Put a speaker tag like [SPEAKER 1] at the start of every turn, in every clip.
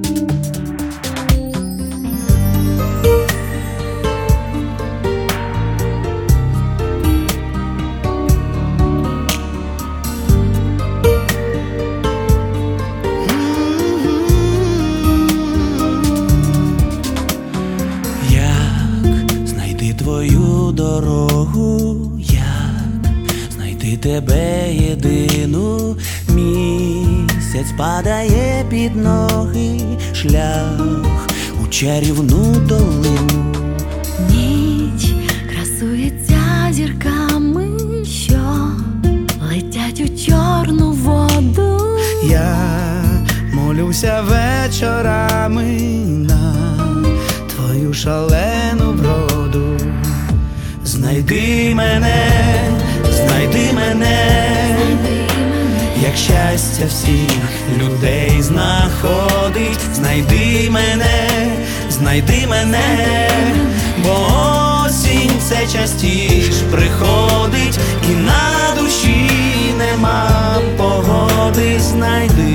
[SPEAKER 1] Твою дорогу, як знайти тебе єдину. Місяць падає під ноги, шлях у чарівну долину.
[SPEAKER 2] Ніч красується зірками, що летять у чорну воду.
[SPEAKER 3] Я молюся вечорами на твою шалену вроду.
[SPEAKER 1] Знайди мене, знайди мене, як щастя всіх людей знаходить. Знайди мене, бо осінь все частіш приходить, і на душі нема погоди. Знайди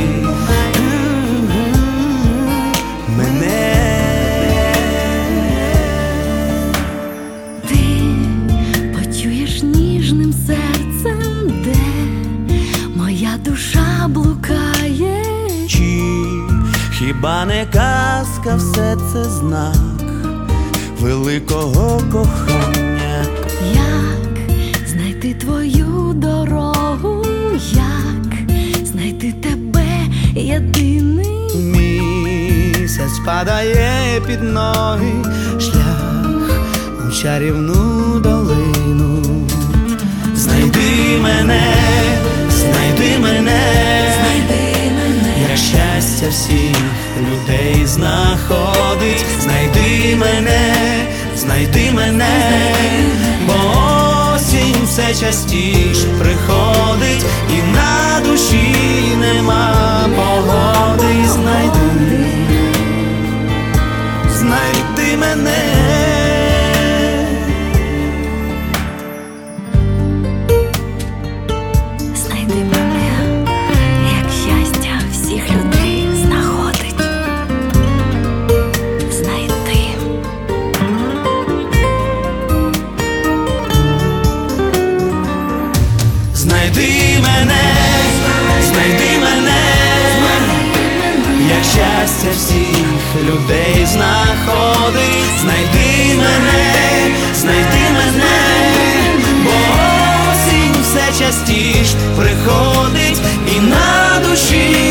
[SPEAKER 1] мене.
[SPEAKER 2] Ніжним серцем, де моя душа блукає.
[SPEAKER 1] Чи хіба не казка все це знак великого кохання?
[SPEAKER 2] Як знайти твою дорогу, як знайти тебе єдиний?
[SPEAKER 3] Місяць падає під ноги, шлях у чарівну долину.
[SPEAKER 1] Знайди мене, як щастя всіх людей знаходить. Знайди мене, бо осінь все частіш приходить, і на душі нема погоди. Знайди мене. Знайди мене, як щастя всіх людей знаходить. Знайди мене, бо осінь все частіш приходить, і на душі